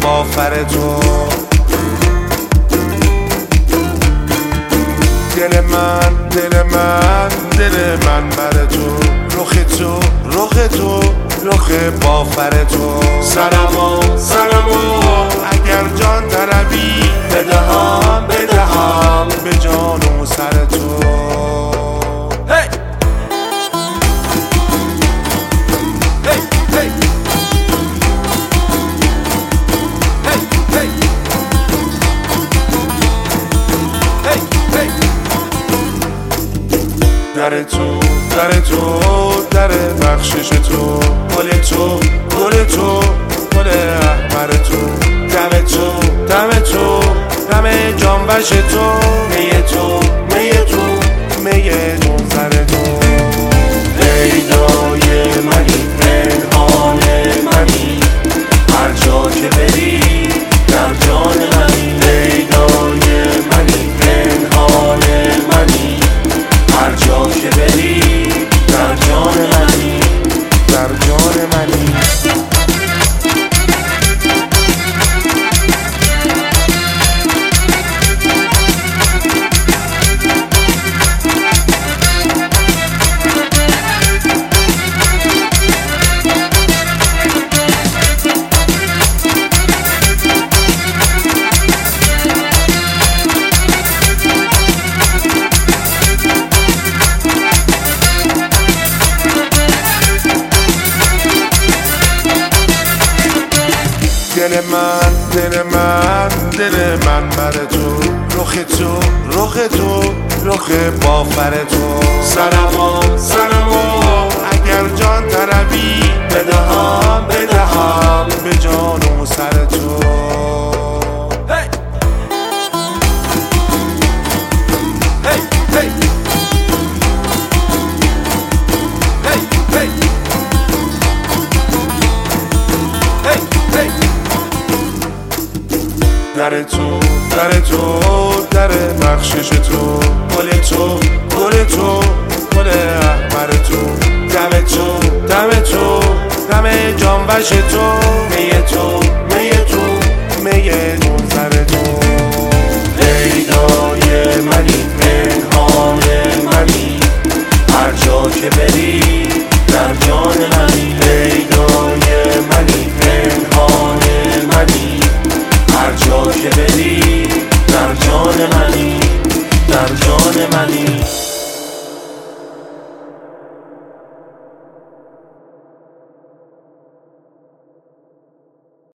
بافر تو. دل من دل من دل من بر تو، رخ تو رخ تو رخ بافر تو. سنما سنما اگر جان طلبی بدهم بدهم به جان و سر تو. در تو در تو در بخشش تو، گل تو گل تو گل احمر تو. دم تو دم تو دم جانبش تو، می تو می تو می منظر تو. لیلای منی پنهان منی، هر جا که بری در جان منی. لیلای منی پنهان منی، هر جا که بری در جان منی در جان منی. دل من دل من دل من بر تو، رخ تو رخ تو رخ بافر تو. سنما سنما اگر جان طلبی بدهم بدهم به جان و سر تو. در تو در تو در بخشش تو، گل تو گل تو گل احمر تو. دم تو دم تو دم جانبش تو، می تو می تو می منظر تو. لیلای منی پنهان منی، هر جا که بری در جان منی. لیلای منی پنهان منی، هر جا که بری در جان منی در جان منی.